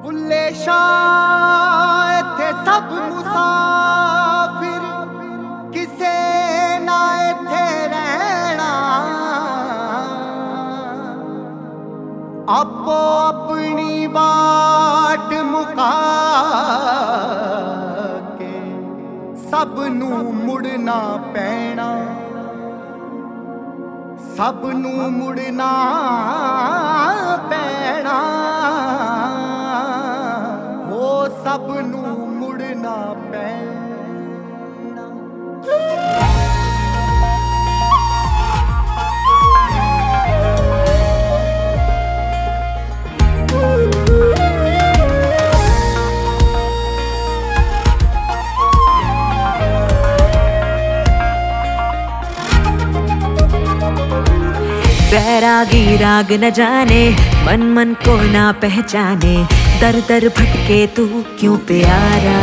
बुल्ले शाह इत्थे सब मुसाफिर किसे ना इत्थे रहना, आपो अपनी बाट मुका के सब नू मुड़ना पैना, सब नू मुड़ना पैना, हो सब नू मुड़ना पैना। बैरागी राग न जाने, मन मन को ना पहचाने, दर दर भटके तू क्यों प्यारा।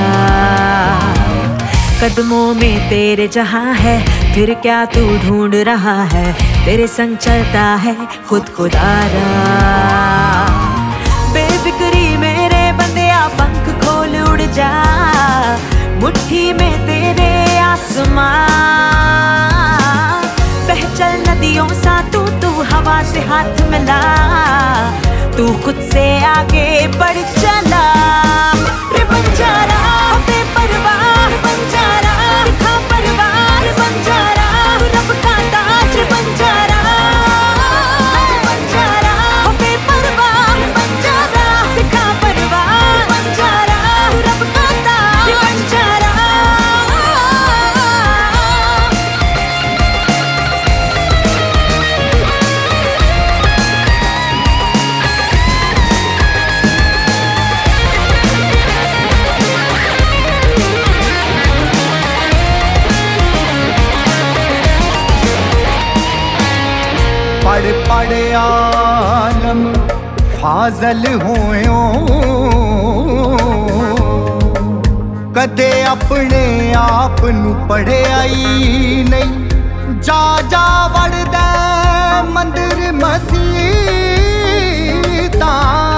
कदमों में तेरे जहां है, फिर क्या तू ढूंढ रहा है, तेरे संग चलता है खुद खुदारा। बेफिक्री मेरे बंदिया पंख खोल उड़ जा, मुट्ठी में तेरे आसमां, बहचल नदियों सा तू हवा से हाथ मिला, तू खुद से आगे बढ़ चला। रे बंजारा बेपरवाह बंजारा, दिखा परवाह बंजारा, रब का ताज बंजारा। बंजारा बेपरवाह बंजारा, दिखा परवाह बंजारा, रब का ताज बंजारा। पढ़ पढ़ आलम फाजल होयो, कदे अपने आप नू पढ़िया ही नहीं, जा जा वड़दा मंदिर मसीता,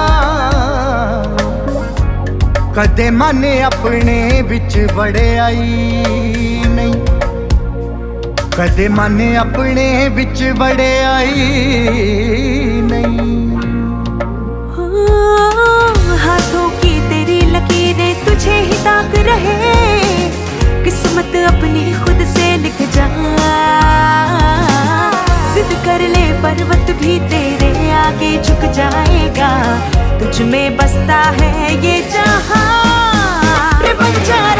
कदे मन अपने विच वड़िया ही नहीं, कदे मन अपने विच बड़े आई नहीं। हाथों की तेरी लकीरें तुझे ही ताक रहे, किस्मत अपनी खुद से लिख जा। जिद कर ले पर्वत भी तेरे आगे झुक जाएगा, तुझ में बसता है ये जहां। रे बंजारा